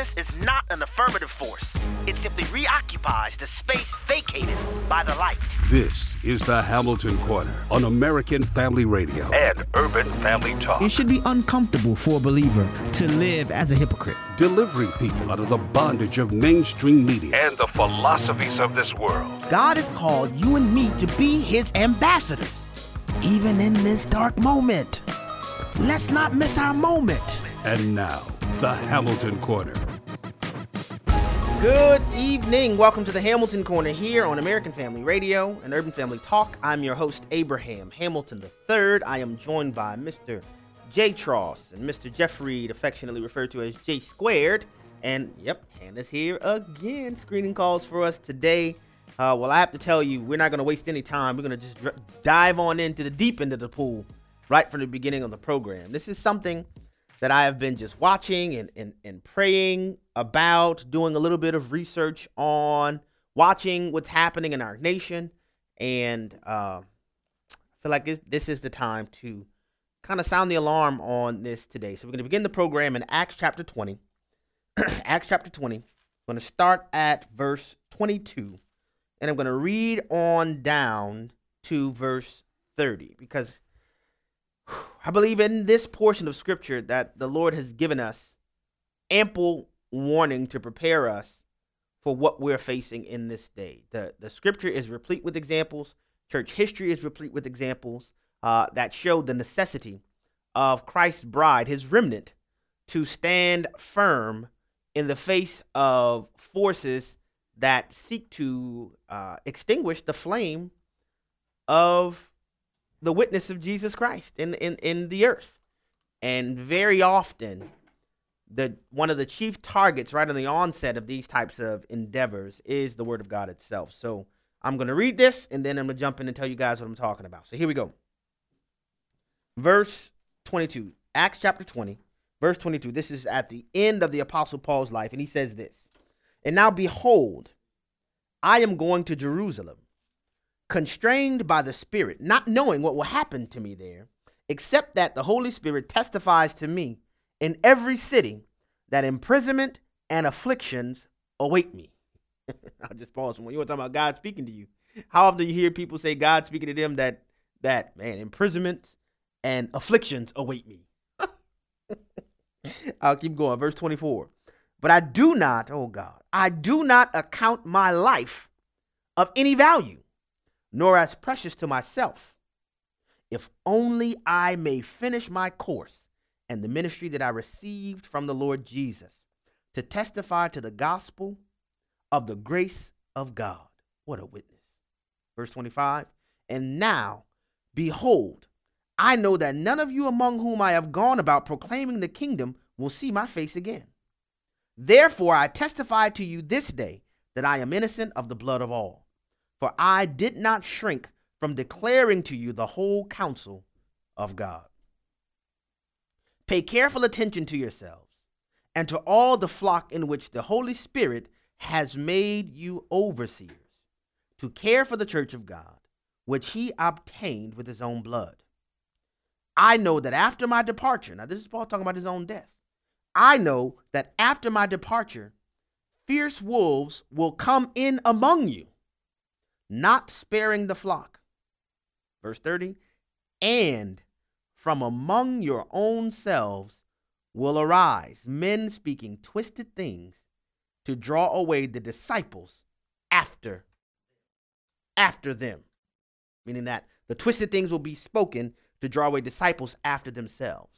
darkness is not an affirmative force. It simply reoccupies the space vacated by the light. This is the Hamilton Corner on American Family Radio and Urban Family Talk. It should be uncomfortable for a believer to live as a hypocrite. Delivering people out of the bondage of mainstream media and the philosophies of this world. God has called you and me to be his ambassadors, even in this dark moment. Let's not miss our moment. And now, the Hamilton Corner. Good evening. Welcome to the Hamilton Corner here on American Family Radio and Urban Family Talk. I'm your host, Abraham Hamilton III. I am joined by Mr. J. Tross and Mr. Jeff Reed, affectionately referred to as J Squared. And, yep, Hannah's here again, screening calls for us today. Well, I have to tell you, we're not going to waste any time. We're going to just dive on into the deep end of the pool right from the beginning of the program. This is something that I have been just watching and praying about, doing a little bit of research on, watching what's happening in our nation. And I feel like this is the time to kind of sound the alarm on this today. So we're going to begin the program in Acts chapter 20. Acts chapter 20. I'm going to start at verse 22. And I'm going to read on down to verse 30. Because I believe in this portion of scripture that the Lord has given us ample warning to prepare us for what we're facing in this day. The scripture is replete with examples. Church history is replete with examples that show the necessity of Christ's bride, his remnant, to stand firm in the face of forces that seek to extinguish the flame of the witness of Jesus Christ in the earth. And very often, one of the chief targets right on the onset of these types of endeavors is the Word of God itself. So I'm going to read this, and then I'm going to jump in and tell you guys what I'm talking about. So here we go. Verse 22, Acts chapter 20, verse 22. This is at the end of the Apostle Paul's life, and he says this: "And now behold, I am going to Jerusalem, constrained by the Spirit, not knowing what will happen to me there, except that the Holy Spirit testifies to me in every city that imprisonment and afflictions await me." I'll just pause when you were talking about God speaking to you. How often do you hear people say God speaking to them that man, imprisonment and afflictions await me? I'll keep going. Verse 24. "But I do not account my life of any value, nor as precious to myself, if only I may finish my course and the ministry that I received from the Lord Jesus, to testify to the gospel of the grace of God." What a witness. Verse 25. "And now, behold, I know that none of you among whom I have gone about proclaiming the kingdom will see my face again. Therefore, I testify to you this day that I am innocent of the blood of all. For I did not shrink from declaring to you the whole counsel of God. Pay careful attention to yourselves and to all the flock in which the Holy Spirit has made you overseers, to care for the church of God, which he obtained with his own blood. I know that after my departure," now this is Paul talking about his own death, "I know that after my departure, fierce wolves will come in among you, not sparing the flock." Verse 30, "And from among your own selves will arise men speaking twisted things to draw away the disciples after them." Meaning that the twisted things will be spoken to draw away disciples after themselves.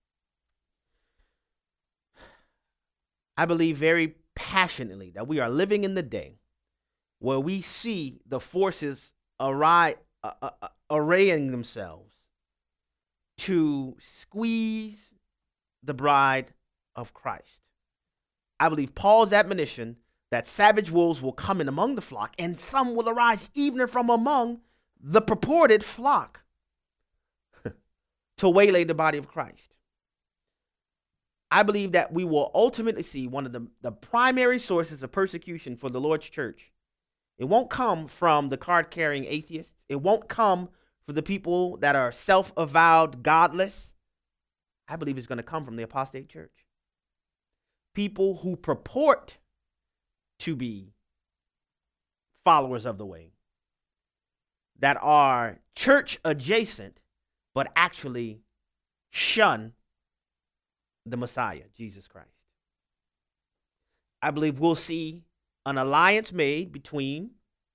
I believe very passionately that we are living in the day where we see the forces arraying themselves to squeeze the bride of Christ. I believe Paul's admonition that savage wolves will come in among the flock, and some will arise even from among the purported flock to waylay the body of Christ. I believe that we will ultimately see one of the primary sources of persecution for the Lord's church. It won't come from the card-carrying atheists. It won't come from the people that are self-avowed godless. I believe it's going to come from the apostate church. people who purport to be followers of the way, that are church adjacent, but actually shun the Messiah, Jesus Christ. I believe we'll see an alliance made between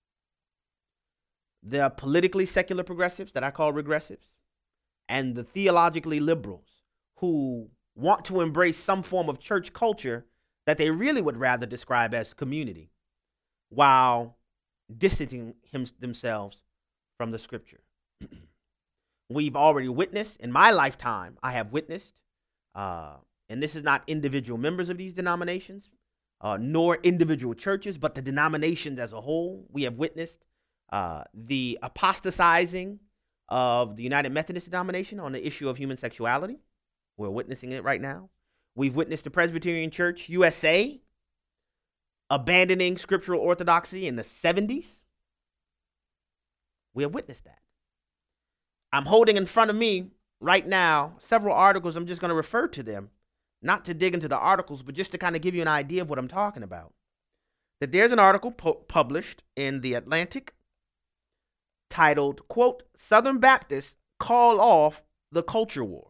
the politically secular progressives that I call regressives and the theologically liberals who want to embrace some form of church culture that they really would rather describe as community, while distancing themselves from the scripture. We've already witnessed, in my lifetime, I have witnessed, and this is not individual members of these denominations, nor individual churches, but the denominations as a whole. We have witnessed the apostatizing of the United Methodist denomination on the issue of human sexuality. We're witnessing it right now. We've witnessed the Presbyterian Church USA abandoning scriptural orthodoxy in the 70s. We have witnessed that. I'm holding in front of me right now several articles. I'm just going to refer to them, not to dig into the articles, but just to kind of give you an idea of what I'm talking about. That there's an article published in The Atlantic titled, quote, "Southern Baptists Call Off the Culture War."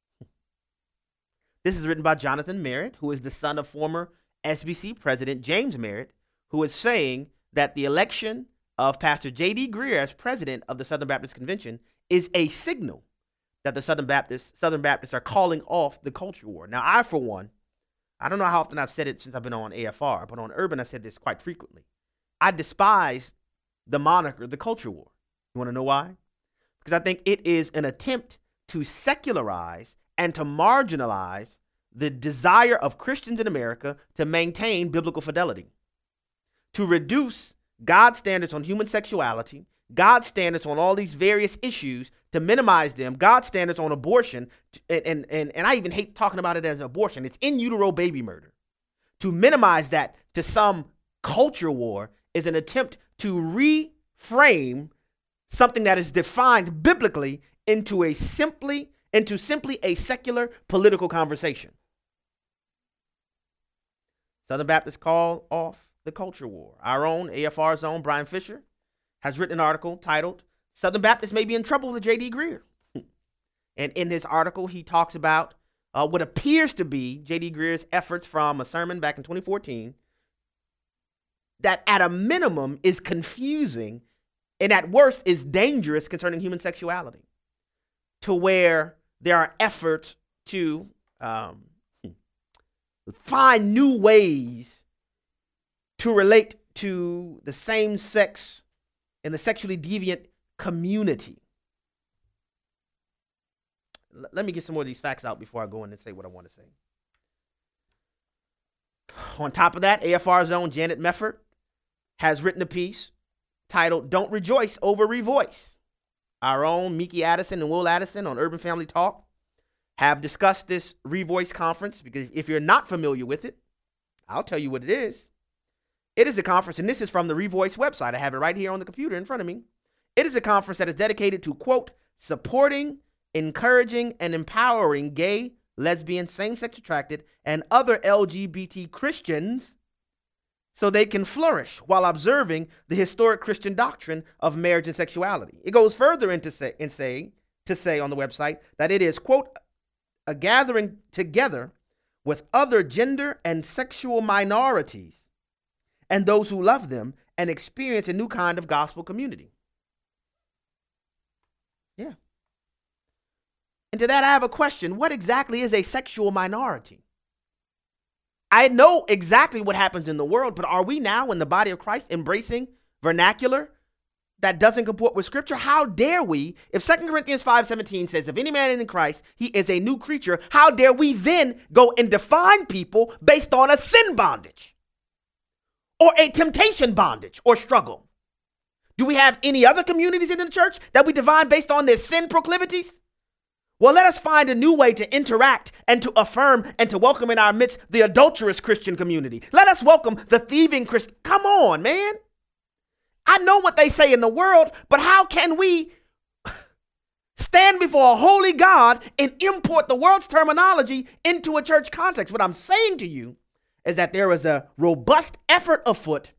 This is written by Jonathan Merritt, who is the son of former SBC president James Merritt, who is saying that the election of Pastor J.D. Greear as president of the Southern Baptist Convention is a signal that the Southern Baptists are calling off the culture war. Now, I, for one, I don't know how often I've said it since I've been on AFR, but on Urban, I said this quite frequently. I despise the moniker, the culture war. You want to know why? Because I think it is an attempt to secularize and to marginalize the desire of Christians in America to maintain biblical fidelity, to reduce God's standards on human sexuality, God's standards on all these various issues, to minimize them, God's standards on abortion, and I even hate talking about it as abortion. It's in utero baby murder. To minimize that to some culture war is an attempt to reframe something that is defined biblically into simply a secular political conversation. Southern Baptists call off the culture war. Our own AFR's own Brian Fisher has written an article titled "Southern Baptists May Be in Trouble with J.D. Greear." And in this article, he talks about what appears to be J.D. Greer's efforts from a sermon back in 2014 that at a minimum is confusing and at worst is dangerous concerning human sexuality, to where there are efforts to find new ways to relate to the same sex and the sexually deviant community. Let me get some more of these facts out before I go in and say what I want to say. On top of that, AFR's own Janet Mefford has written a piece titled "Don't Rejoice Over Revoice." Our own Miki Addison and Will Addison on Urban Family Talk have discussed this Revoice conference, because if you're not familiar with it, I'll tell you what it is. It is a conference, and this is from the Revoice website. I have it right here on the computer in front of me. It is a conference that is dedicated to, quote, "supporting, encouraging, and empowering gay, lesbian, same-sex attracted, and other LGBT Christians so they can flourish while observing the historic Christian doctrine of marriage and sexuality." It goes further to say on the website that it is, quote, "a gathering together with other gender and sexual minorities and those who love them and experience a new kind of gospel community." Yeah. And to that, I have a question. What exactly is a sexual minority? I know exactly what happens in the world, but are we now in the body of Christ embracing vernacular that doesn't comport with Scripture? How dare we, if 2 Corinthians 5:17 says, "If any man is in Christ, he is a new creature," how dare we then go and define people based on a sin bondage or a temptation bondage or struggle? Do we have any other communities in the church that we define based on their sin proclivities? Well, let us find a new way to interact and to affirm and to welcome in our midst the adulterous Christian community. Let us welcome the thieving Christian. Come on, man. I know what they say in the world, but how can we stand before a holy God and import the world's terminology into a church context? What I'm saying to you is that there is a robust effort afoot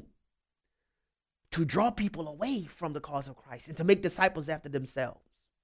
to draw people away from the cause of Christ and to make disciples after themselves.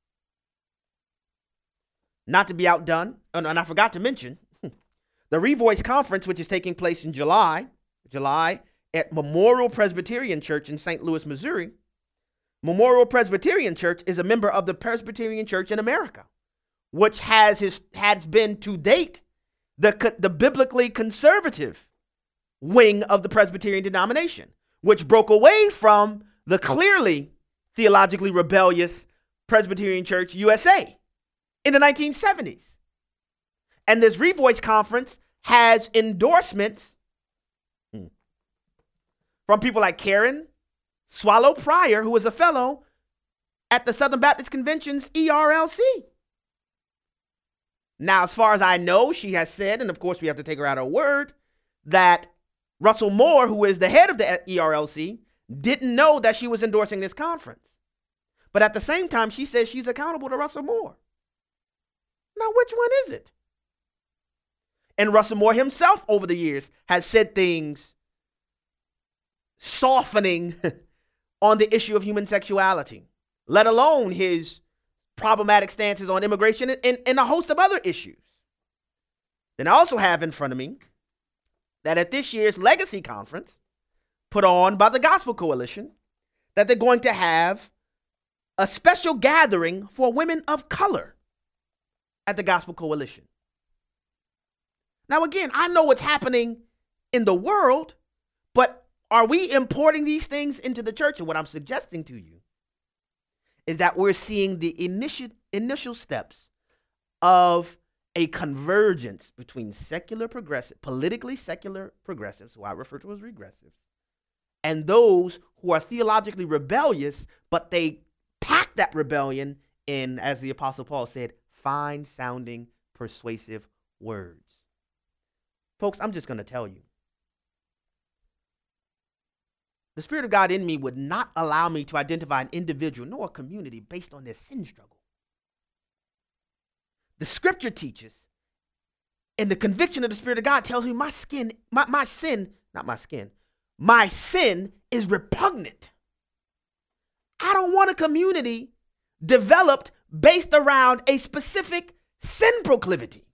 Not to be outdone, and I forgot to mention, the Revoice Conference, which is taking place in July at Memorial Presbyterian Church in St. Louis, Missouri. Memorial Presbyterian Church is a member of the Presbyterian Church in America, which has been to date the biblically conservative wing of the Presbyterian denomination, which broke away from the clearly theologically rebellious Presbyterian Church USA in the 1970s. And this Revoice Conference has endorsements from people like Karen Swallow Pryor, who is a fellow at the Southern Baptist Convention's ERLC. Now, as far as I know, she has said, and of course we have to take her at her word, that Russell Moore, who is the head of the ERLC, didn't know that she was endorsing this conference. But at the same time, she says she's accountable to Russell Moore. Now, which one is it? And Russell Moore himself over the years has said things softening on the issue of human sexuality, let alone his problematic stances on immigration and a host of other issues. Then I also have in front of me that at this year's Legacy Conference, put on by the Gospel Coalition, that they're going to have a special gathering for women of color at the Gospel Coalition. Now, again, I know what's happening in the world, but are we importing these things into the church? And what I'm suggesting to you is that we're seeing the initial steps of a convergence between politically secular progressives, who I refer to as regressives, and those who are theologically rebellious, but they pack that rebellion in, as the Apostle Paul said, fine-sounding, persuasive words. Folks, I'm just going to tell you. The Spirit of God in me would not allow me to identify an individual nor a community based on their sin struggle. The Scripture teaches, and the conviction of the Spirit of God tells me my sin is repugnant. I don't want a community developed based around a specific sin proclivity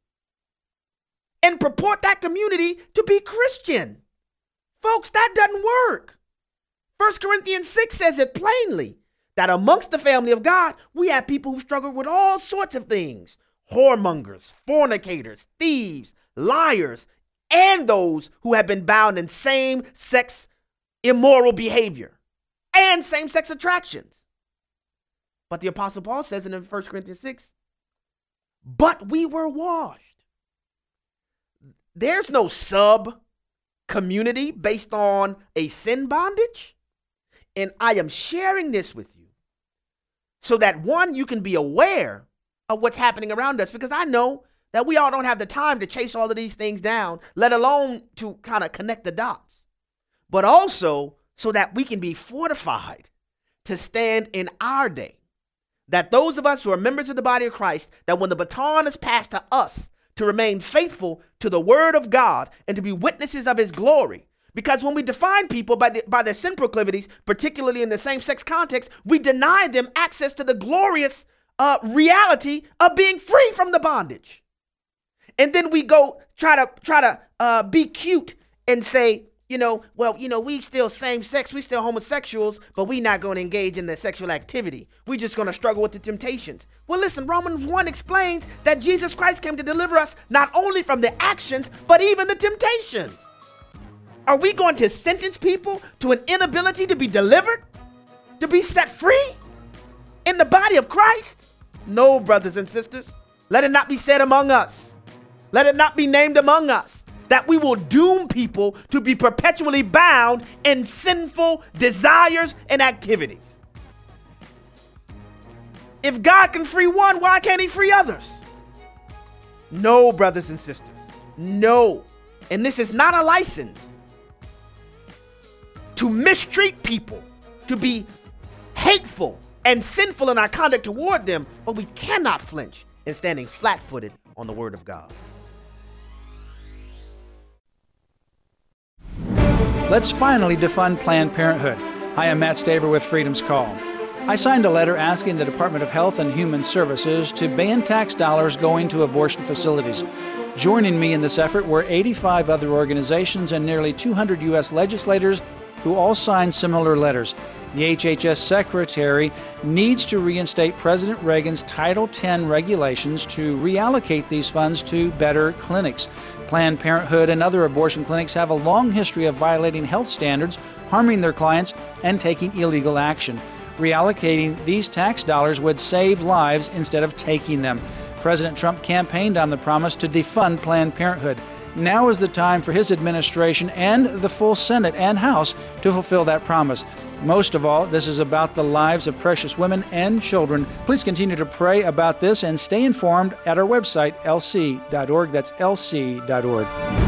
and purport that community to be Christian. Folks, that doesn't work. 1 Corinthians 6 says it plainly that amongst the family of God, we have people who struggle with all sorts of things: whoremongers, fornicators, thieves, liars, and those who have been bound in same-sex immoral behavior and same-sex attractions. But the Apostle Paul says in 1 Corinthians 6, but we were washed. There's no sub-community based on a sin bondage. And I am sharing this with you so that, one, you can be aware of what's happening around us, because I know that we all don't have the time to chase all of these things down, let alone to kind of connect the dots, but also so that we can be fortified to stand in our day, that those of us who are members of the body of Christ, that when the baton is passed to us, to remain faithful to the word of God and to be witnesses of his glory. Because when we define people by their sin proclivities, particularly in the same-sex context, we deny them access to the glorious reality of being free from the bondage. And then we go try to be cute and say, we still same-sex, we still homosexuals, but we not going to engage in the sexual activity. We just going to struggle with the temptations. Well, listen, Romans 1 explains that Jesus Christ came to deliver us not only from the actions, but even the temptations. Are we going to sentence people to an inability to be delivered, to be set free in the body of Christ? No, brothers and sisters. Let it not be said among us. Let it not be named among us that we will doom people to be perpetually bound in sinful desires and activities. If God can free one, why can't he free others? No, brothers and sisters. No. And this is not a license to mistreat people, to be hateful and sinful in our conduct toward them, but we cannot flinch in standing flat-footed on the word of God. Let's finally defund Planned Parenthood. Hi, I'm Matt Staver with Freedom's Call. I signed a letter asking the Department of Health and Human Services to ban tax dollars going to abortion facilities. Joining me in this effort were 85 other organizations and nearly 200 U.S. legislators who all signed similar letters. The HHS Secretary needs to reinstate President Reagan's Title X regulations to reallocate these funds to better clinics. Planned Parenthood and other abortion clinics have a long history of violating health standards, harming their clients, and taking illegal action. Reallocating these tax dollars would save lives instead of taking them. President Trump campaigned on the promise to defund Planned Parenthood. Now is the time for his administration and the full Senate and House to fulfill that promise. Most of all, this is about the lives of precious women and children. Please continue to pray about this and stay informed at our website, lc.org. That's lc.org.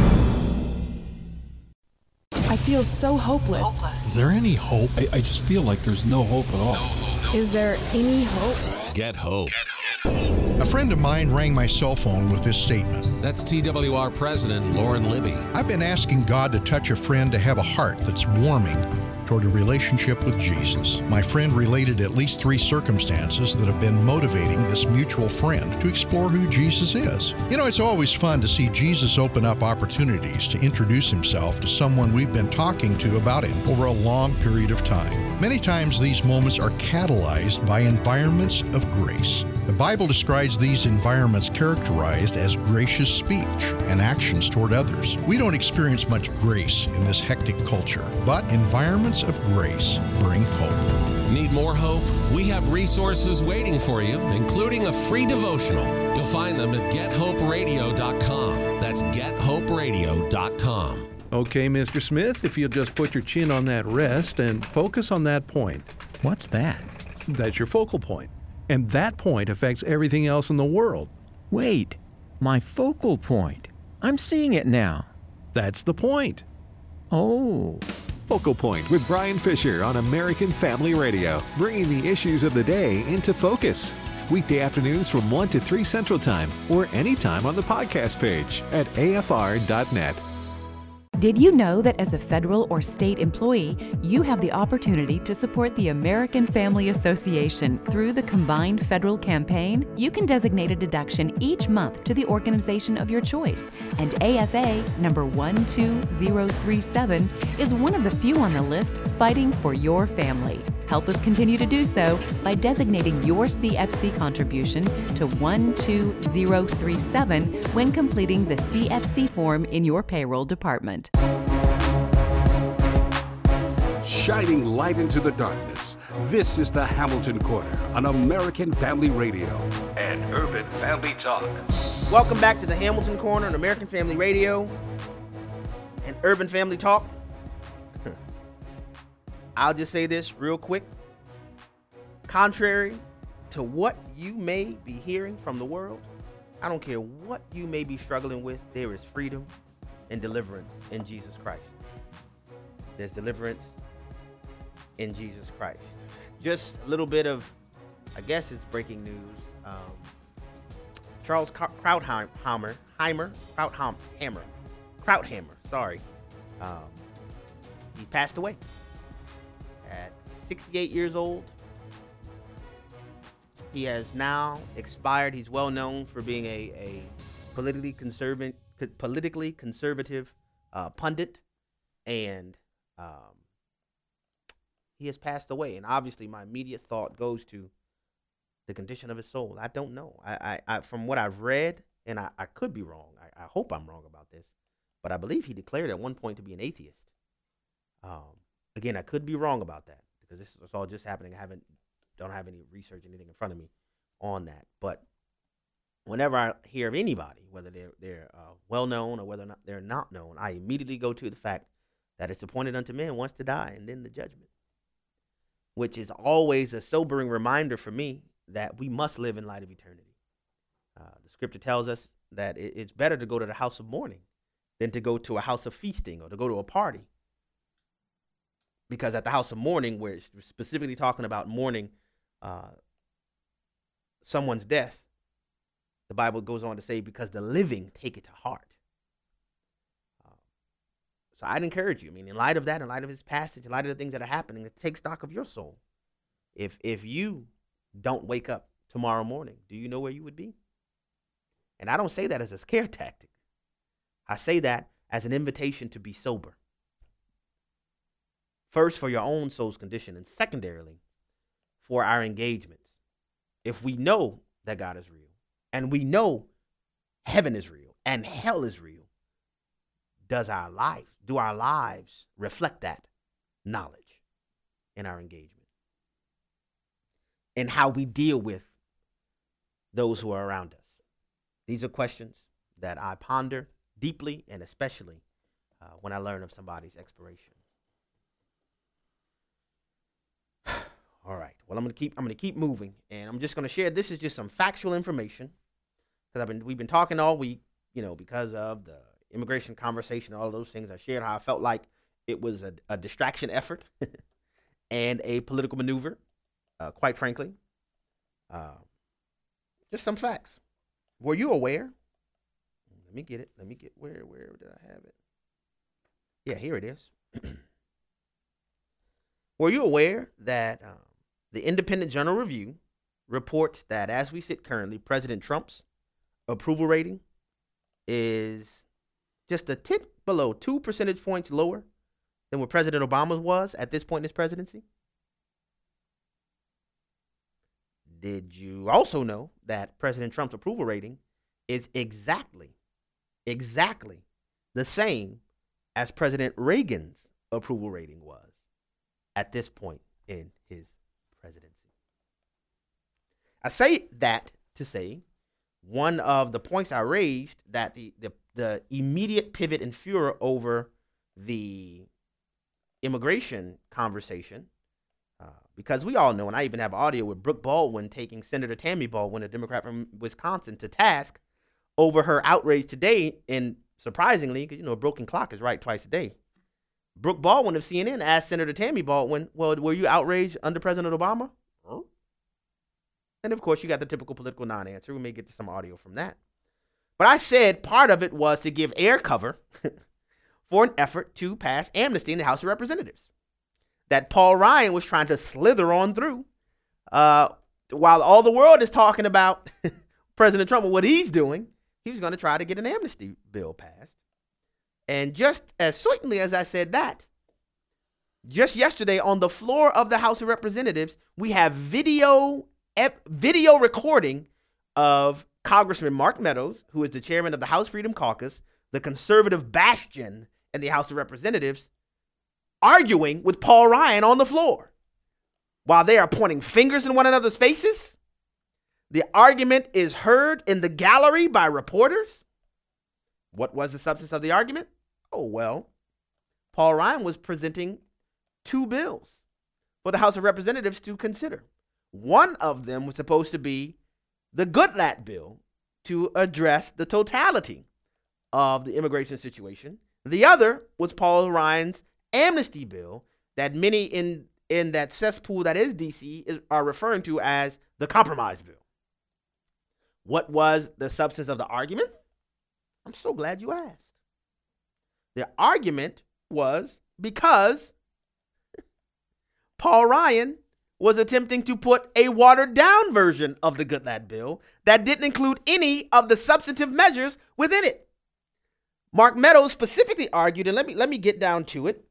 I feel so hopeless. Is there any hope? I just feel like there's no hope at all. Is there any hope? Get hope. A friend of mine rang my cell phone with this statement. That's TWR President Lauren Libby. I've been asking God to touch a friend to have a heart that's warming toward a relationship with Jesus. My friend related at least 3 circumstances that have been motivating this mutual friend to explore who Jesus is. You know, it's always fun to see Jesus open up opportunities to introduce himself to someone we've been talking to about him over a long period of time. Many times these moments are catalyzed by environments of grace. The Bible describes these environments characterized as gracious speech and actions toward others. We don't experience much grace in this hectic culture, but environments of grace bring hope. Need more hope? We have resources waiting for you, including a free devotional. You'll find them at GetHopeRadio.com. That's GetHopeRadio.com. Okay, Mr. Smith, if you'll just put your chin on that rest and focus on that point. What's that? That's your focal point. And that point affects everything else in the world. Wait, my focal point. I'm seeing it now. That's the point. Oh. Focal Point with Brian Fisher on American Family Radio, bringing the issues of the day into focus. Weekday afternoons from 1 to 3 Central Time or anytime on the podcast page at afr.net. Did you know that as a federal or state employee, you have the opportunity to support the American Family Association through the Combined Federal Campaign? You can designate a deduction each month to the organization of your choice, and AFA number 12037 is one of the few on the list fighting for your family. Help us continue to do so by designating your CFC contribution to 12037 when completing the CFC form in your payroll department. Shining light into the darkness. This is the Hamilton Corner on American Family Radio and Urban Family Talk. Welcome back to the Hamilton Corner on American Family Radio and Urban Family Talk. I'll just say this real quick. Contrary to what you may be hearing from the world, I don't care what you may be struggling with, there is freedom and deliverance in Jesus Christ. There's deliverance in Jesus Christ. Just a little bit of, I guess it's breaking news. Charles Krauthammer, he passed away at 68 years old. He has now expired. He's well known for being a politically conservative pundit, and he has passed away. And obviously, my immediate thought goes to the condition of his soul. I don't know. I from what I've read, and I could be wrong. I hope I'm wrong about this, but I believe he declared at one point to be an atheist. Again, I could be wrong about that because this is all just happening. I don't have any research, anything in front of me on that. But whenever I hear of anybody, whether they're well known or whether or not they're not known, I immediately go to the fact that it's appointed unto man once to die and then the judgment, which is always a sobering reminder for me that we must live in light of eternity. The scripture tells us that it's better to go to the house of mourning than to go to a house of feasting or to go to a party. Because at the house of mourning, where it's specifically talking about mourning someone's death, the Bible goes on to say, because the living take it to heart. So I'd encourage you, in light of that, in light of his passage, in light of the things that are happening, take stock of your soul. If you don't wake up tomorrow morning, do you know where you would be? And I don't say that as a scare tactic. I say that as an invitation to be sober. First, for your own soul's condition, and secondarily, for our engagements. If we know that God is real, and we know heaven is real, and hell is real, do our lives reflect that knowledge in our engagement? And how we deal with those who are around us. These are questions that I ponder deeply, and especially when I learn of somebody's expiration. All right. Well, I'm gonna keep moving, and I'm just gonna share. This is just some factual information because we've been talking all week, because of the immigration conversation, all of those things. I shared how I felt like it was a distraction effort and a political maneuver. Quite frankly, just some facts. Were you aware? Let me get it. Where did I have it? Yeah, here it is. Were you aware that the Independent Journal Review reports that as we sit currently, President Trump's approval rating is just a tip below 2 percentage points lower than what President Obama's was at this point in his presidency? Did you also know that President Trump's approval rating is exactly the same as President Reagan's approval rating was at this point in his presidency? I say that to say one of the points I raised, that the immediate pivot and furor over the immigration conversation, because we all know, and I even have audio with Brooke Baldwin taking Senator Tammy Baldwin, a Democrat from Wisconsin, to task over her outrage today. And surprisingly, because a broken clock is right twice a day, Brooke Baldwin of CNN asked Senator Tammy Baldwin, well, were you outraged under President Obama? Huh? And of course, you got the typical political non-answer. We may get to some audio from that. But I said part of it was to give air cover for an effort to pass amnesty in the House of Representatives. That Paul Ryan was trying to slither on through while all the world is talking about President Trump and what he's doing. He was going to try to get an amnesty bill passed. And just as certainly as I said that, just yesterday on the floor of the House of Representatives, we have video recording of Congressman Mark Meadows, who is the chairman of the House Freedom Caucus, the conservative bastion in the House of Representatives, arguing with Paul Ryan on the floor while they are pointing fingers in one another's faces. The argument is heard in the gallery by reporters. What was the substance of the argument? Oh, well, Paul Ryan was presenting 2 bills for the House of Representatives to consider. One of them was supposed to be the Goodlatte bill to address the totality of the immigration situation. The other was Paul Ryan's amnesty bill that many in that cesspool that is DC are referring to as the compromise bill. What was the substance of the argument? I'm so glad you asked. The argument was because Paul Ryan was attempting to put a watered down version of the Goodlatte bill that didn't include any of the substantive measures within it. Mark Meadows specifically argued, and let me get down to it,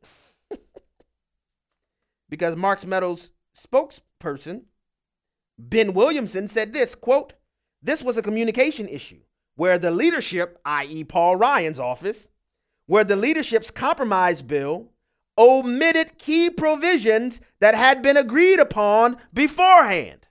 because Mark Meadows' spokesperson, Ben Williamson, said this, quote, "This was a communication issue where the leadership, i.e. Paul Ryan's office, where the leadership's compromise bill omitted key provisions that had been agreed upon beforehand."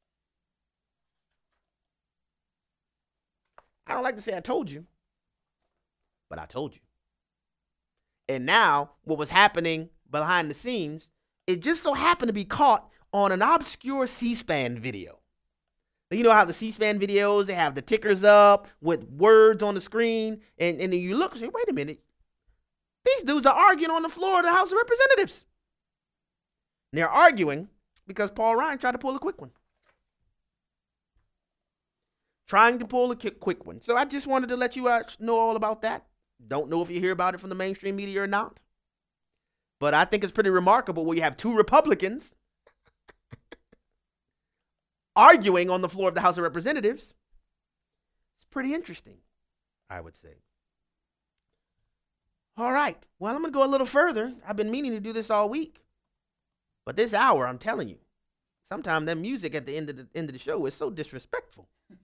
I don't like to say I told you, but I told you. And now what was happening behind the scenes, it just so happened to be caught on an obscure C-SPAN video. You know how the C-SPAN videos, they have the tickers up with words on the screen, and then you look and say, wait a minute, these dudes are arguing on the floor of the House of Representatives. And they're arguing because Paul Ryan tried to pull a quick one. So I just wanted to let you know all about that. Don't know if you hear about it from the mainstream media or not. But I think it's pretty remarkable where you have two Republicans arguing on the floor of the House of Representatives. It's pretty interesting, I would say. All right. Well, I'm going to go a little further. I've been meaning to do this all week. But this hour, I'm telling you, sometimes that music at the end of the show is so disrespectful. I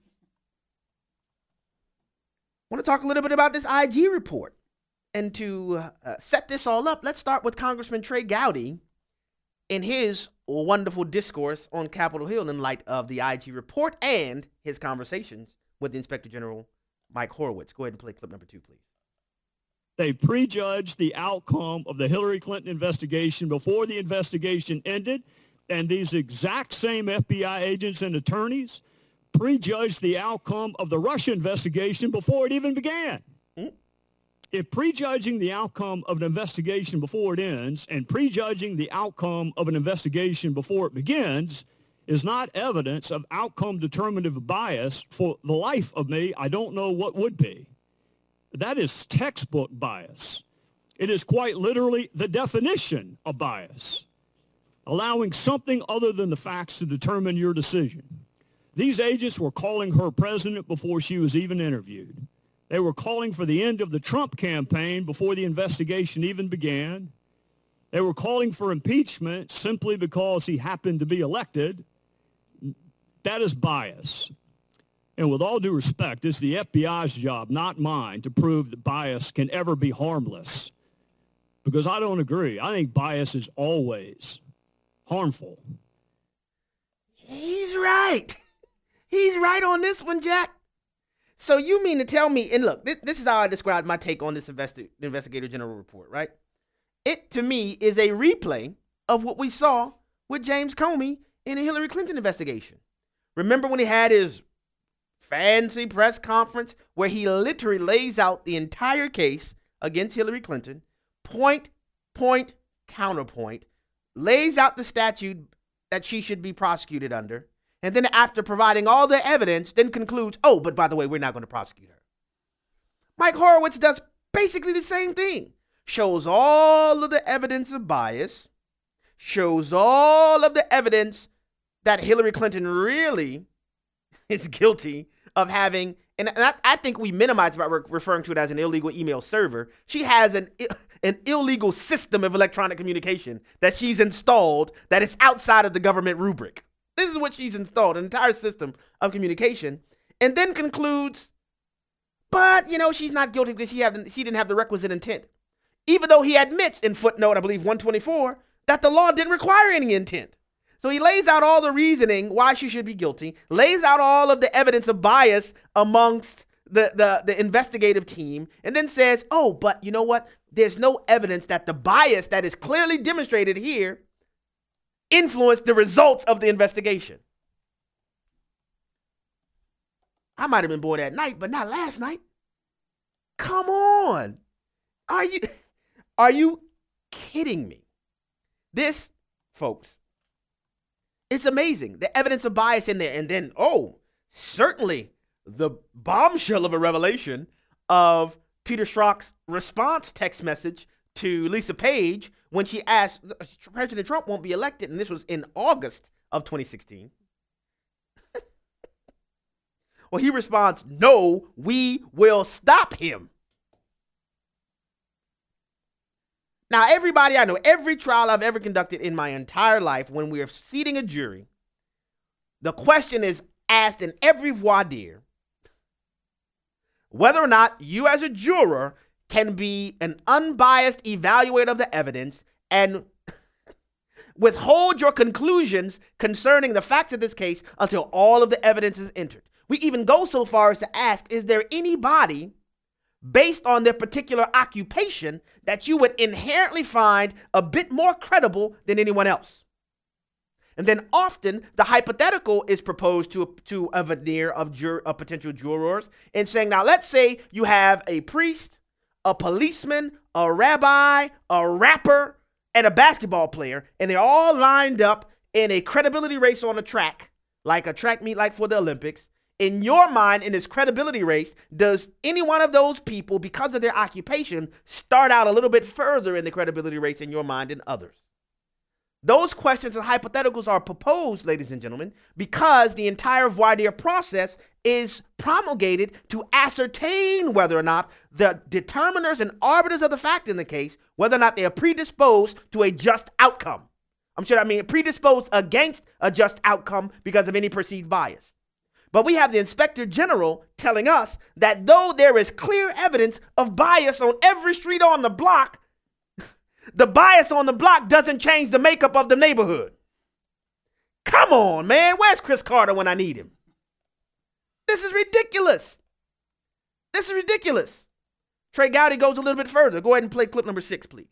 want to talk a little bit about this IG report. And to set this all up, let's start with Congressman Trey Gowdy in his wonderful discourse on Capitol Hill in light of the IG report and his conversations with the Inspector General Mike Horowitz. Go ahead and play clip number 2, please. They prejudged the outcome of the Hillary Clinton investigation before the investigation ended, and these exact same FBI agents and attorneys prejudged the outcome of the Russia investigation before it even began. If prejudging the outcome of an investigation before it ends and prejudging the outcome of an investigation before it begins is not evidence of outcome determinative bias, for the life of me, I don't know what would be. That is textbook bias. It is quite literally the definition of bias, allowing something other than the facts to determine your decision. These agents were calling her president before she was even interviewed. They were calling for the end of the Trump campaign before the investigation even began. They were calling for impeachment simply because he happened to be elected. That is bias. And with all due respect, it's the FBI's job, not mine, to prove that bias can ever be harmless. Because I don't agree. I think bias is always harmful. He's right. He's right on this one, Jack. So you mean to tell me, and look, this is how I described my take on this Investigator General report, right? It, to me, is a replay of what we saw with James Comey in the Hillary Clinton investigation. Remember when he had his fancy press conference where he literally lays out the entire case against Hillary Clinton, point, counterpoint, lays out the statute that she should be prosecuted under, and then after providing all the evidence, then concludes, oh, but by the way, we're not going to prosecute her. Mike Horowitz does basically the same thing. Shows all of the evidence of bias, shows all of the evidence that Hillary Clinton really is guilty of having, and I think we minimize by referring to it as an illegal email server. She has an illegal system of electronic communication that she's installed that is outside of the government rubric. This is what she's installed, an entire system of communication, and then concludes, but, she's not guilty because she didn't have the requisite intent. Even though he admits in footnote, I believe 124, that the law didn't require any intent. So he lays out all the reasoning why she should be guilty, lays out all of the evidence of bias amongst the investigative team, and then says, oh, but you know what? There's no evidence that the bias that is clearly demonstrated here influenced the results of the investigation. I might have been born that night, but not last night. Come on. Are you kidding me? This, folks, it's amazing. The evidence of bias in there. And then, certainly the bombshell of a revelation of Peter Strzok's response text message to Lisa Page when she asked, President Trump won't be elected, and this was in August of 2016. Well, he responds, no, we will stop him. Now, everybody I know, every trial I've ever conducted in my entire life, when we are seating a jury, the question is asked in every voir dire, whether or not you as a juror can be an unbiased evaluator of the evidence and withhold your conclusions concerning the facts of this case until all of the evidence is entered. We even go so far as to ask, is there anybody based on their particular occupation that you would inherently find a bit more credible than anyone else? And then often the hypothetical is proposed to a veneer of potential jurors and saying, now let's say you have a priest, a policeman, a rabbi, a rapper, and a basketball player, and they're all lined up in a credibility race on a track, like a track meet like for the Olympics, in your mind, in this credibility race, does any one of those people, because of their occupation, start out a little bit further in the credibility race in your mind than others? Those questions and hypotheticals are proposed, ladies and gentlemen, because the entire voir dire process is promulgated to ascertain whether or not the determiners and arbiters of the fact in the case, whether or not they are predisposed to a just outcome. Predisposed against a just outcome because of any perceived bias. But we have the Inspector General telling us that though there is clear evidence of bias on every street on the block, the bias on the block doesn't change the makeup of the neighborhood. Come on, man. Where's Chris Carter when I need him? This is ridiculous. This is ridiculous. Trey Gowdy goes a little bit further. Go ahead and play clip number 6, please.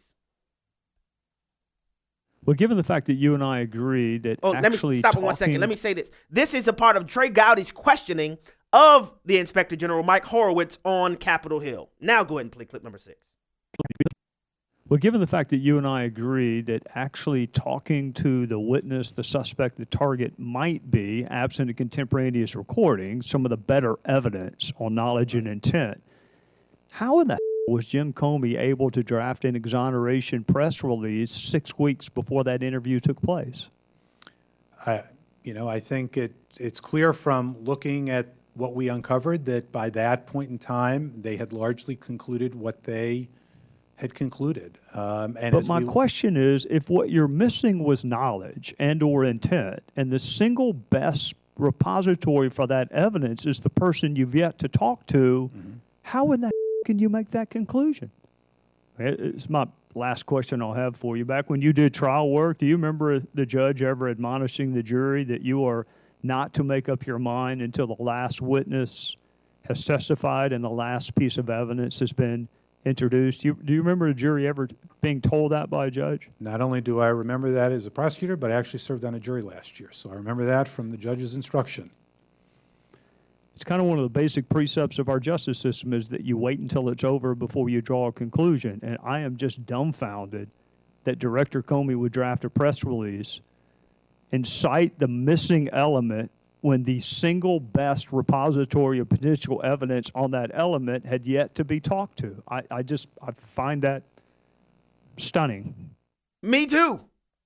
Well, given the fact that you and I agree that let me stop for 1 second. Let me say this. This is a part of Trey Gowdy's questioning of the Inspector General, Mike Horowitz, on Capitol Hill. Now go ahead and play clip number 6. Well, given the fact that you and I agree that actually talking to the witness, the suspect, the target might be, absent a contemporaneous recording, some of the better evidence on knowledge and intent, how in the hell was Jim Comey able to draft an exoneration press release 6 weeks before that interview took place? I think it's clear from looking at what we uncovered that by that point in time, they had largely concluded what they had concluded. But my question is, if what you're missing was knowledge and or intent, and the single best repository for that evidence is the person you've yet to talk to, how in the can you make that conclusion? It's my last question I'll have for you. Back when you did trial work, do you remember the judge ever admonishing the jury that you are not to make up your mind until the last witness has testified and the last piece of evidence has been introduced? Do you remember a jury ever being told that by a judge? Not only do I remember that as a prosecutor, but I actually served on a jury last year. So I remember that from the judge's instruction. It's kind of one of the basic precepts of our justice system is that you wait until it's over before you draw a conclusion. And I am just dumbfounded that Director Comey would draft a press release and cite the missing element when the single best repository of potential evidence on that element had yet to be talked to. I find that stunning. Me too.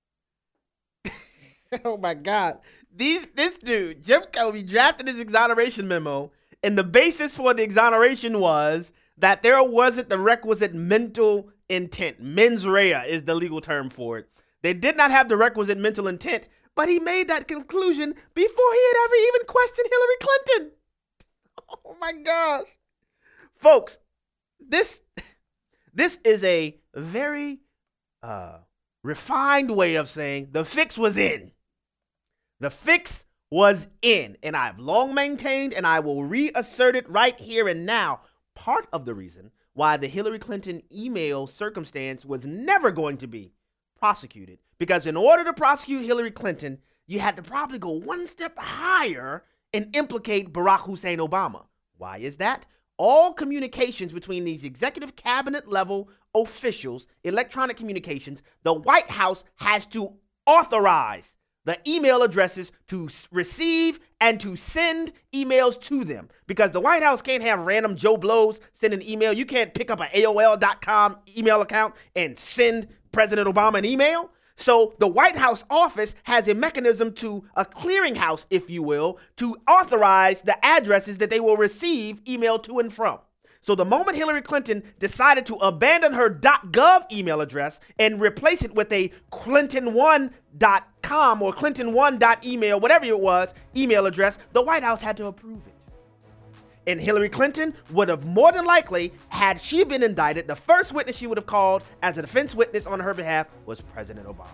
Oh my God. This dude, Jim Comey, drafted his exoneration memo, and the basis for the exoneration was that there wasn't the requisite mental intent. Mens rea is the legal term for it. They did not have the requisite mental intent, but he made that conclusion before he had ever even questioned Hillary Clinton. Oh my gosh. Folks, this is a very refined way of saying the fix was in. The fix was in, and I've long maintained, and I will reassert it right here and now, part of the reason why the Hillary Clinton email circumstance was never going to be prosecuted. Because in order to prosecute Hillary Clinton, you had to probably go one step higher and implicate Barack Hussein Obama. Why is that? All communications between these executive cabinet level officials, electronic communications, the White House has to authorize the email addresses to receive and to send emails to them. Because the White House can't have random Joe Blows send an email. You can't pick up an AOL.com email account and send President Obama an email. So the White House office has a mechanism to a clearinghouse, if you will, to authorize the addresses that they will receive email to and from. So the moment Hillary Clinton decided to abandon her .gov email address and replace it with a Clinton1.com or Clinton1.email, whatever it was, email address, the White House had to approve it. And Hillary Clinton would have more than likely, had she been indicted, the first witness she would have called as a defense witness on her behalf was President Obama.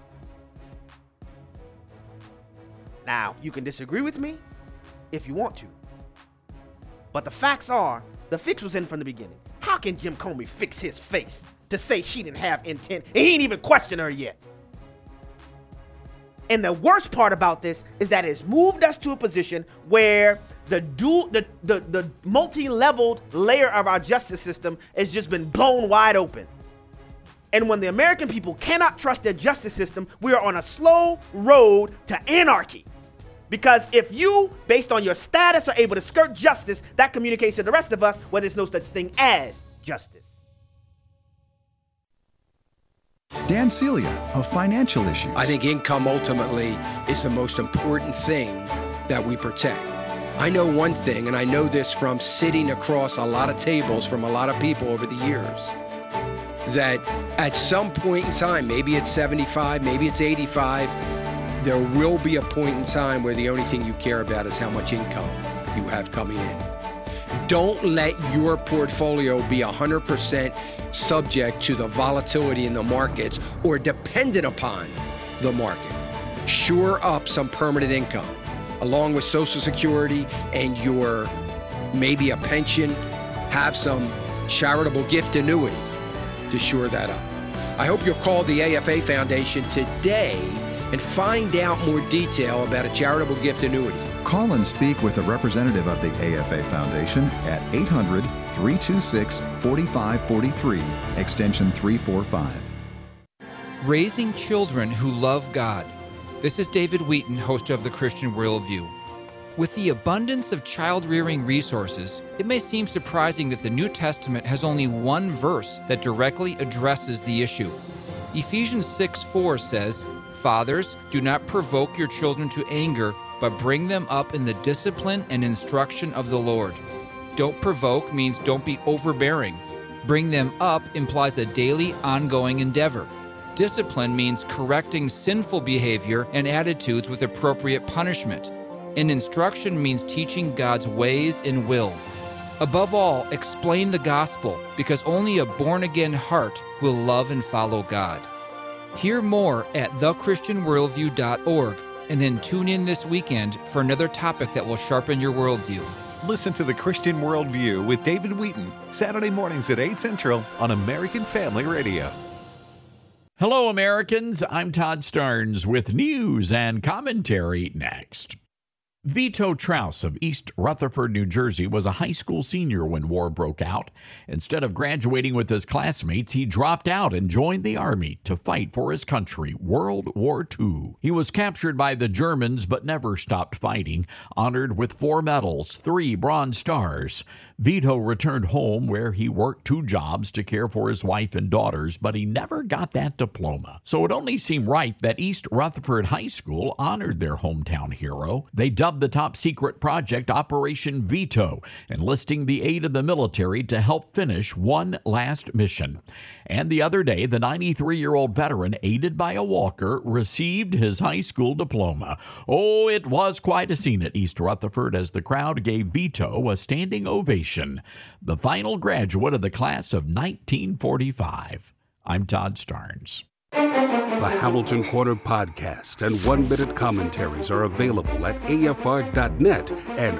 Now, you can disagree with me if you want to. But the facts are, the fix was in from the beginning. How can Jim Comey fix his face to say she didn't have intent and he ain't even questioned her yet? And the worst part about this is that it's moved us to a position where the multi-leveled layer of our justice system has just been blown wide open. And when the American people cannot trust their justice system, we are on a slow road to anarchy. Because if you, based on your status, are able to skirt justice, that communicates to the rest of us where there's no such thing as justice. Dan Celia of Financial Issues. I think income ultimately is the most important thing that we protect. I know one thing, and I know this from sitting across a lot of tables from a lot of people over the years, that at some point in time, maybe it's 75, maybe it's 85, there will be a point in time where the only thing you care about is how much income you have coming in. Don't let your portfolio be 100% subject to the volatility in the markets or dependent upon the market. Shore up some permanent income along with Social Security and your maybe a pension. Have some charitable gift annuity to shore that up. I hope you'll call the AFA Foundation today and find out more detail about a charitable gift annuity. Call and speak with a representative of the AFA Foundation at 800-326-4543, extension 345. Raising children who love God. This is David Wheaton, host of The Christian Worldview. With the abundance of child-rearing resources, it may seem surprising that the New Testament has only one verse that directly addresses the issue. Ephesians 6:4 says, "Fathers, do not provoke your children to anger, but bring them up in the discipline and instruction of the Lord." Don't provoke means don't be overbearing. Bring them up implies a daily, ongoing endeavor. Discipline means correcting sinful behavior and attitudes with appropriate punishment. And instruction means teaching God's ways and will. Above all, explain the gospel, because only a born-again heart will love and follow God. Hear more at thechristianworldview.org, and then tune in this weekend for another topic that will sharpen your worldview. Listen to The Christian Worldview with David Wheaton, Saturday mornings at 8 Central on American Family Radio. Hello, Americans. I'm Todd Starnes with news and commentary next. Vito Trouse of East Rutherford, New Jersey, was a high school senior when war broke out. Instead of graduating with his classmates, he dropped out and joined the Army to fight for his country, World War II. He was captured by the Germans but never stopped fighting, honored with 4 medals, 3 Bronze Stars. Vito returned home where he worked 2 jobs to care for his wife and daughters, but he never got that diploma. So it only seemed right that East Rutherford High School honored their hometown hero. They dubbed the top-secret project Operation Vito, enlisting the aid of the military to help finish one last mission. And the other day, the 93-year-old veteran, aided by a walker, received his high school diploma. Oh, it was quite a scene at East Rutherford as the crowd gave Vito a standing ovation, the final graduate of the class of 1945. I'm Todd Starnes. The Hamilton Corner podcast and 1-minute commentaries are available at afr.net and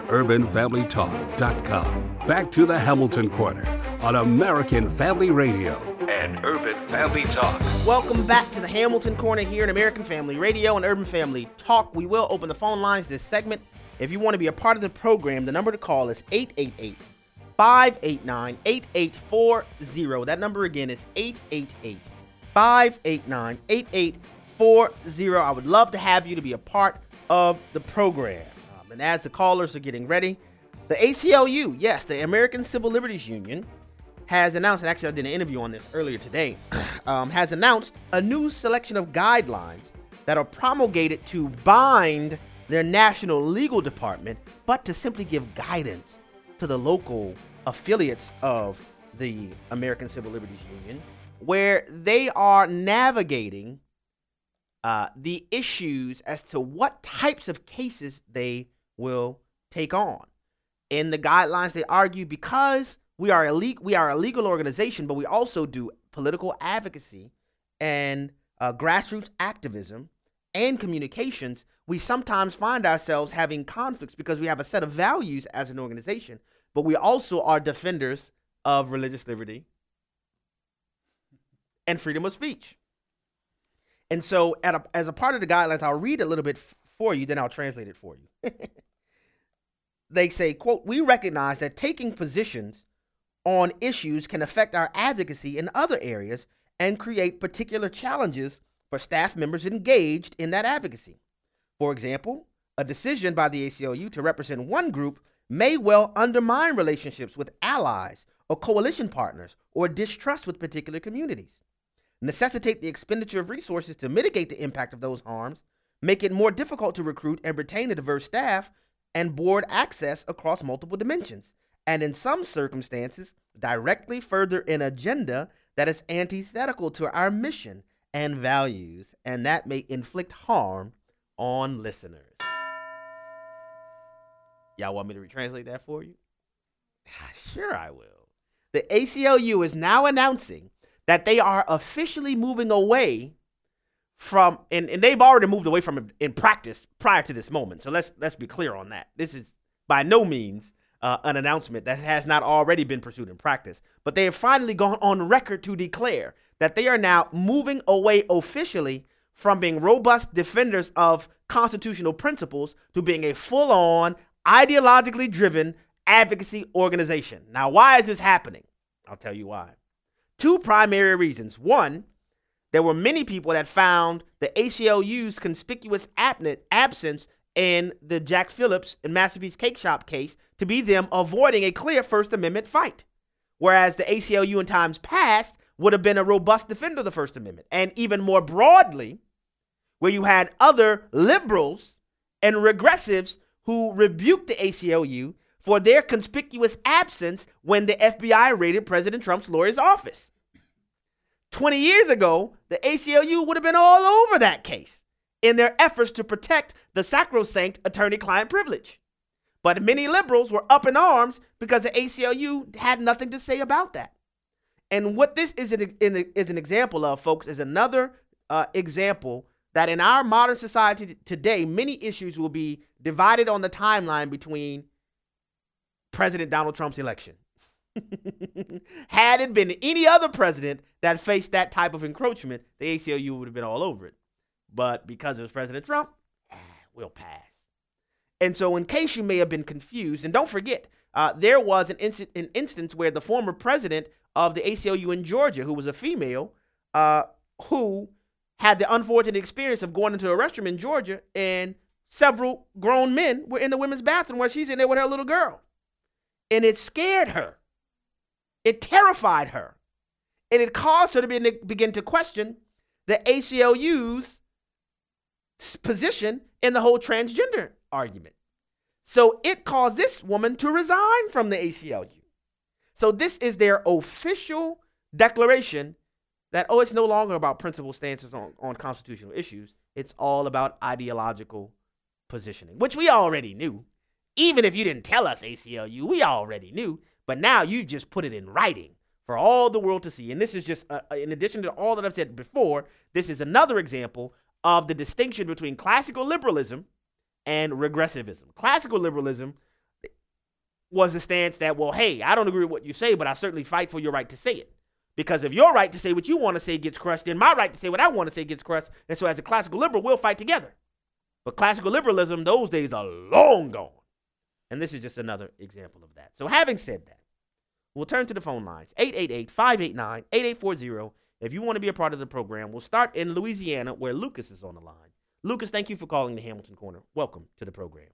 urbanfamilytalk.com. Back to the Hamilton Corner on American Family Radio and Urban Family Talk. Welcome back to the Hamilton Corner here in American Family Radio and Urban Family Talk. We will open the phone lines this segment. If you want to be a part of the program, the number to call is 888-589-8840. That number again is 888-589-8840. I would love to have you to be a part of the program. And as the callers are getting ready, the ACLU, yes, the American Civil Liberties Union, has announced, and actually I did an interview on this earlier today, has announced a new selection of guidelines that are promulgated to bind their national legal department, but to simply give guidance to the local affiliates of the American Civil Liberties Union, where they are navigating the issues as to what types of cases they will take on. In the guidelines, they argue because we are a legal organization, but we also do political advocacy and grassroots activism and communications, we sometimes find ourselves having conflicts because we have a set of values as an organization, but we also are defenders of religious liberty and freedom of speech. And so as a part of the guidelines, I'll read a little bit for you, then I'll translate it for you. They say, quote, "We recognize that taking positions on issues can affect our advocacy in other areas and create particular challenges for staff members engaged in that advocacy. For example, A decision by the ACLU to represent one group may well undermine relationships with allies or coalition partners or distrust with particular communities, necessitate the expenditure of resources to mitigate the impact of those harms, make it more difficult to recruit and retain a diverse staff and board access across multiple dimensions, and in some circumstances, directly further an agenda that is antithetical to our mission and values, and that may inflict harm on listeners. Y'all want me to retranslate that for you? Sure I will. The ACLU is now announcing that they are officially moving away from, and they've already moved away from it in practice prior to this moment. So let's be clear on that. This is by no means an announcement that has not already been pursued in practice. But they have finally gone on record to declare that they are now moving away officially from being robust defenders of constitutional principles to being a full-on, ideologically driven advocacy organization. Now, why is this happening? I'll tell you why. Two primary reasons. One, there were many people that found the ACLU's conspicuous absence in the Jack Phillips and Masterpiece Cake Shop case to be them avoiding a clear First Amendment fight, whereas the ACLU in times past would have been a robust defender of the First Amendment. And even more broadly, where you had other liberals and regressives who rebuked the ACLU for their conspicuous absence when the FBI raided President Trump's lawyer's office. 20 years ago, the ACLU would have been all over that case in their efforts to protect the sacrosanct attorney-client privilege. But many liberals were up in arms because the ACLU had nothing to say about that. And what this is an example of, folks, is another example that in our modern society today, many issues will be divided on the timeline between President Donald Trump's election. Had it been any other president that faced that type of encroachment, the ACLU would have been all over it. But because it was President Trump, we'll pass. And so in case you may have been confused, and don't forget, there was an instance where the former president of the ACLU in Georgia, who was a female, who had the unfortunate experience of going into a restroom in Georgia, and several grown men were in the women's bathroom while she's in there with her little girl. And it scared her. It terrified her. And it caused her to begin to question the ACLU's position in the whole transgender argument. So it caused this woman to resign from the ACLU. So this is their official declaration that, it's no longer about principled stances on constitutional issues. It's all about ideological positioning, which we already knew. Even if you didn't tell us, ACLU, we already knew. But now you just put it in writing for all the world to see. And this is just, in addition to all that I've said before, this is another example of the distinction between classical liberalism and regressivism. Classical liberalism was the stance that, well, hey, I don't agree with what you say, but I certainly fight for your right to say it. Because if your right to say what you want to say gets crushed, then my right to say what I want to say gets crushed. And so as a classical liberal, we'll fight together. But classical liberalism, those days are long gone. And this is just another example of that. So having said that, we'll turn to the phone lines. 888-589-8840. If you want to be a part of the program, we'll start in Louisiana, where Lucas is on the line. Lucas, thank you for calling the Hamilton Corner. Welcome to the program.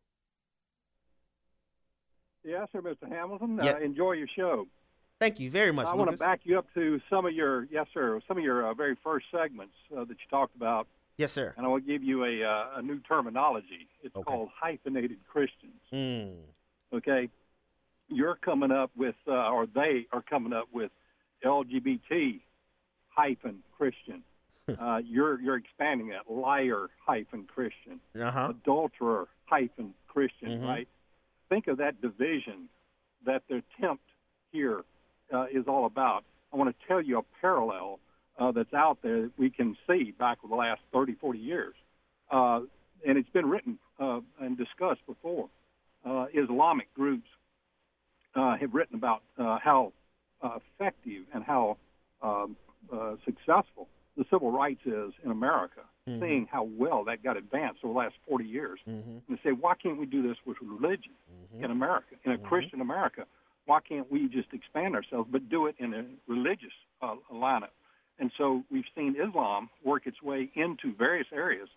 Yes, sir, Mr. Hamilton. Yeah. Enjoy your show. Thank you very much, I Lucas. want to back you up to some of your very first segments that you talked about. Yes, sir. And I will give you a new terminology. It's called hyphenated Christians. Okay? You're coming up with, or they are coming up with LGBT hyphen Christian. You're expanding that. Liar hyphen Christian. Adulterer hyphen Christian, right? Think of that division that the attempt here is all about. I want to tell you a parallel that's out there that we can see back over the last 30, 40 years. And it's been written and discussed before. Islamic groups have written about how effective and how successful the civil rights is in America, seeing how well that got advanced over the last 40 years. And they say, why can't we do this with religion in America, in a Christian America? Why can't we just expand ourselves, but do it in a religious lineup? And so we've seen Islam work its way into various areas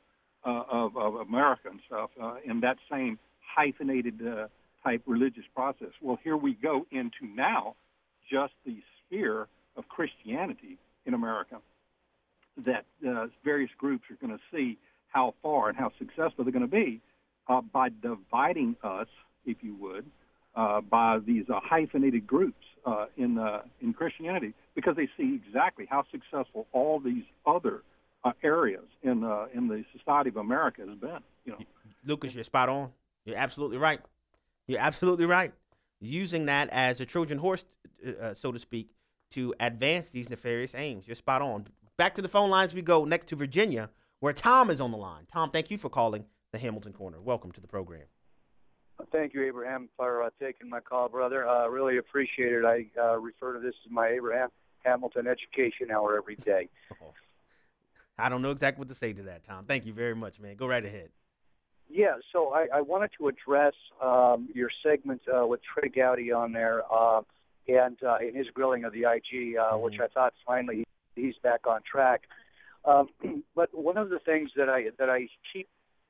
of America and stuff in that same hyphenated type religious process. Well, here we go into now just the sphere of Christianity in America that various groups are going to see how far and how successful they're going to be by dividing us, if you would, by these hyphenated groups in Christianity, because they see exactly how successful all these other areas in the society of America has been. You know, Lucas, you're spot on. You're absolutely right. You're absolutely right. Using that as a Trojan horse, so to speak, to advance these nefarious aims. You're spot on. Back to the phone lines we go, next to Virginia, where Tom is on the line. Tom, thank you for calling the Hamilton Corner. Welcome to the program. Thank you, Abraham, for taking my call, brother. Really appreciate it. I refer to this as my Abraham Hamilton Education Hour every day. I don't know exactly what to say to that, Tom. Thank you very much, man. Go right ahead. Yeah, so I wanted to address your segment with Trey Gowdy on there and in his grilling of the IG, which I thought finally he's back on track. But one of the things that I keep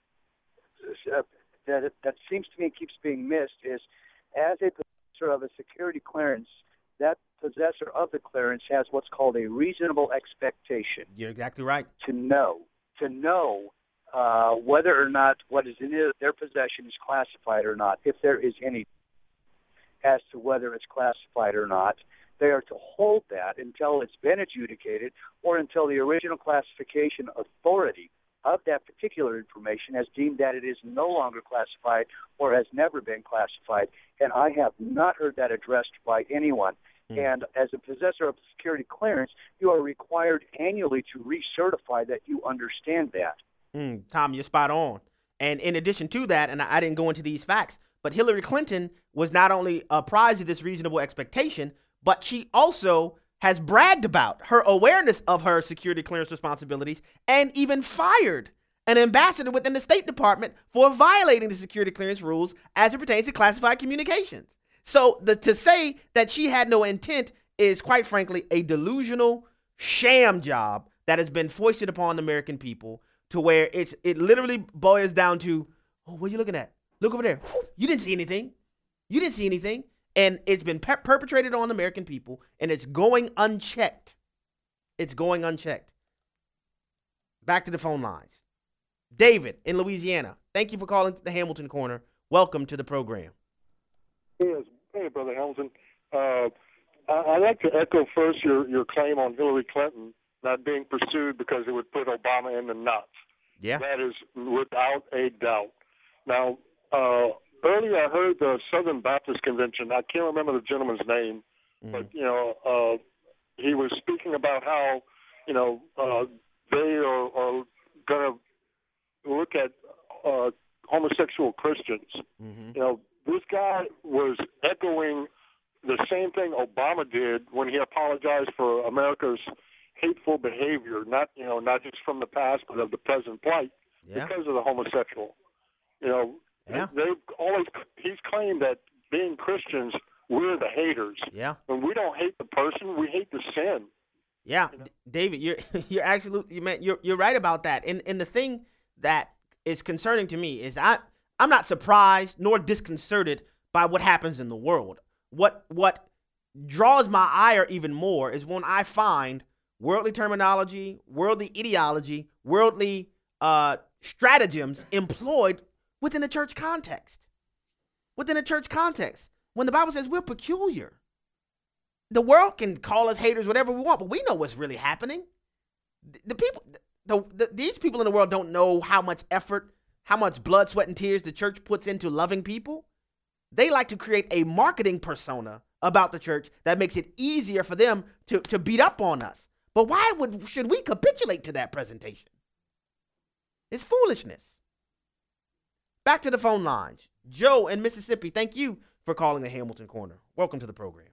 that seems to me keeps being missed is, as a possessor of a security clearance, that possessor of the clearance has what's called a reasonable expectation. You're exactly right. To know whether or not what is in their possession is classified or not, if there is any as to whether it's classified or not. They are to hold that until it's been adjudicated or until the original classification authority of that particular information has deemed that it is no longer classified or has never been classified. And I have not heard that addressed by anyone. And as a possessor of security clearance, you are required annually to recertify that you understand that. Tom, you're spot on. And in addition to that, and I didn't go into these facts, but Hillary Clinton was not only apprised of this reasonable expectation, but she also has bragged about her awareness of her security clearance responsibilities and even fired an ambassador within the State Department for violating the security clearance rules as it pertains to classified communications. So to say that she had no intent is, quite frankly, a delusional sham job that has been foisted upon the American people, to where it literally boils down to, oh, what are you looking at? Look over there. Whew, you didn't see anything. You didn't see anything. And it's been perpetrated on the American people, and it's going unchecked. It's going unchecked. Back to the phone lines. David in Louisiana, thank you for calling the Hamilton Corner. Welcome to the program. Yes. Hey, Brother Hamilton. I'd like to echo first your claim on Hillary Clinton not being pursued because it would put Obama in the nuts. Yeah. That is without a doubt. Now, earlier I heard the Southern Baptist Convention. I can't remember the gentleman's name, but, he was speaking about how, they are going to look at homosexual Christians. This guy was echoing the same thing Obama did when he apologized for America's hateful behavior, not just from the past, but of the present plight because of the homosexual. He's claimed that being Christians, we're the haters. Yeah. And we don't hate the person, we hate the sin. Yeah, David, you're absolutely, man, you're right about that. And the thing that is concerning to me is I'm not surprised nor disconcerted by what happens in the world. What draws my ire even more is when I find worldly terminology, worldly ideology, worldly stratagems employed within a church context. Within a church context. When the Bible says we're peculiar. The world can call us haters, whatever we want, but we know what's really happening. These people in the world don't know how much effort, how much blood, sweat, and tears the church puts into loving people. They like to create a marketing persona about the church that makes it easier for them to beat up on us. But why should we capitulate to that presentation? It's foolishness. Back to the phone lines. Joe in Mississippi, thank you for calling the Hamilton Corner. Welcome to the program.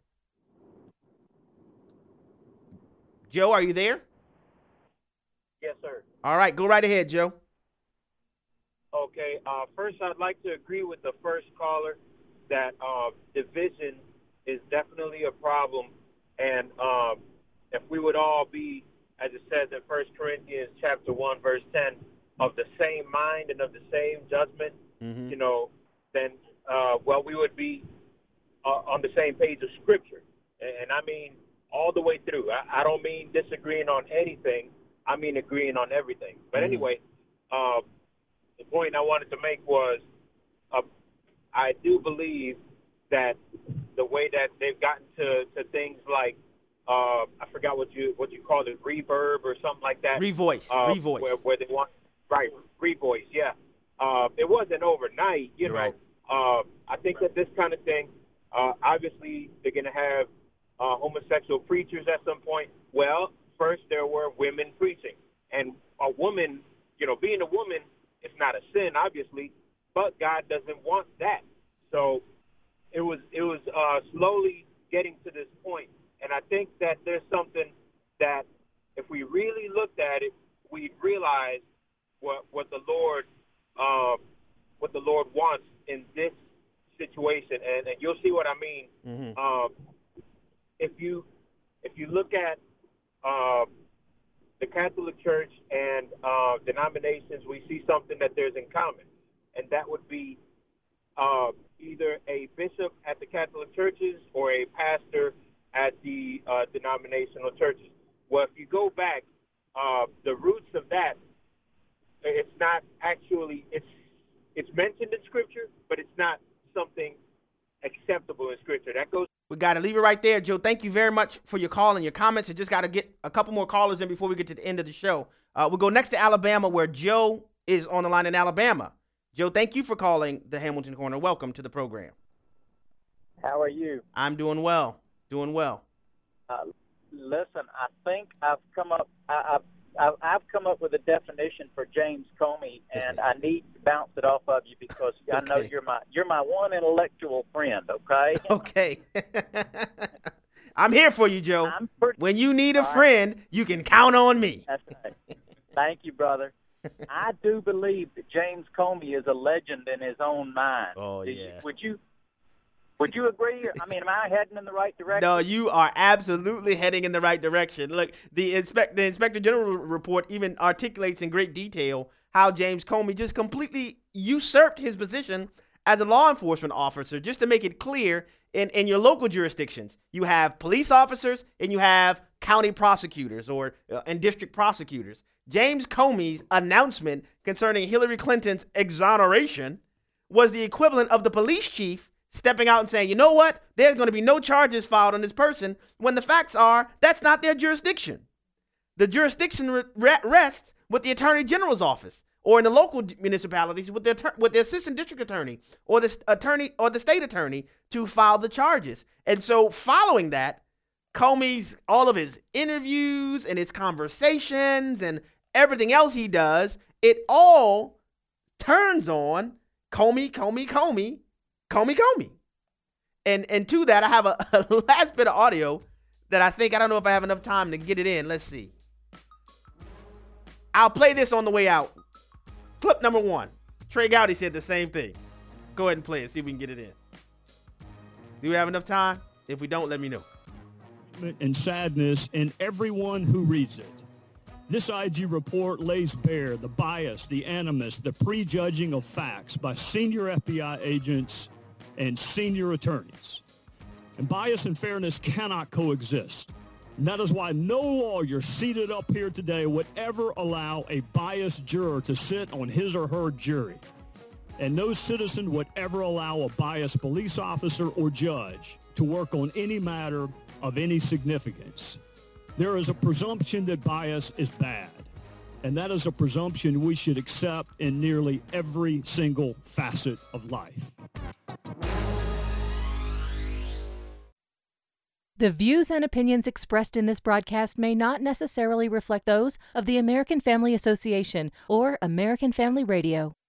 Joe, are you there? Yes, sir. All right, go right ahead, Joe. Okay. First, I'd like to agree with the first caller that division is definitely a problem. And if we would all be, as it says in 1 Corinthians chapter 1, verse 10, of the same mind and of the same judgment, Mm-hmm. then we would be on the same page of Scripture. And I mean all the way through. I don't mean disagreeing on anything. I mean agreeing on everything. But anyway, the point I wanted to make was I do believe that the way that they've gotten to things like I forgot what you called it, reverb or something like that. Revoice. Where they want revoice. Yeah. It wasn't overnight, Right. I think that this kind of thing, obviously they're going to have homosexual preachers at some point. Well, first there were women preaching, and a woman, being a woman is not a sin, obviously, but God doesn't want that. So it was slowly getting to this point, and I think that there's something that if we really looked at it, we'd realize what the Lord wants in this situation, and you'll see what I mean. Mm-hmm. If you look at the Catholic Church and denominations, we see something that there's in common, and that would be either a bishop at the Catholic churches or a pastor at the denominational churches. Well, if you go back, the roots of that, it's not actually, it's mentioned in Scripture, but it's not something acceptable in Scripture. That goes. We got to leave it right there, Joe. Thank you very much for your call and your comments. I just got to get a couple more callers in before we get to the end of the show. We'll go next to Alabama, where Joe is on the line in Alabama. Joe, thank you for calling the Hamilton Corner. Welcome to the program. How are you? I'm doing well. Listen, I think I've come up with a definition for James Comey, and I need to bounce it off of you because I know you're my one intellectual friend. Okay. Okay. I'm here for you, Joe. When you need a friend, you can count on me. That's right. Thank you, brother. I do believe that James Comey is a legend in his own mind. Oh, yeah. Would you agree? I mean, am I heading in the right direction? No, you are absolutely heading in the right direction. Look, the Inspector General report even articulates in great detail how James Comey just completely usurped his position as a law enforcement officer. Just to make it clear, in your local jurisdictions, you have police officers and you have county prosecutors and district prosecutors. James Comey's announcement concerning Hillary Clinton's exoneration was the equivalent of the police chief stepping out and saying, you know what, there's going to be no charges filed on this person, when the facts are that's not their jurisdiction. The jurisdiction rests with the Attorney General's office, or in the local municipalities with the assistant district attorney or the state attorney to file the charges. And so following that, Comey's, all of his interviews and his conversations and everything else he does, it all turns on Comey. And to that, I have a last bit of audio that I don't know if I have enough time to get it in. Let's see. I'll play this on the way out. Clip number 1. Trey Gowdy said the same thing. Go ahead and play it, see if we can get it in. Do we have enough time? If we don't, let me know. And sadness in everyone who reads it. This IG report lays bare the bias, the animus, the prejudging of facts by senior FBI agents and senior attorneys. And bias and fairness cannot coexist. And that is why no lawyer seated up here today would ever allow a biased juror to sit on his or her jury. And no citizen would ever allow a biased police officer or judge to work on any matter of any significance. There is a presumption that bias is bad. And that is a presumption we should accept in nearly every single facet of life. The views and opinions expressed in this broadcast may not necessarily reflect those of the American Family Association or American Family Radio.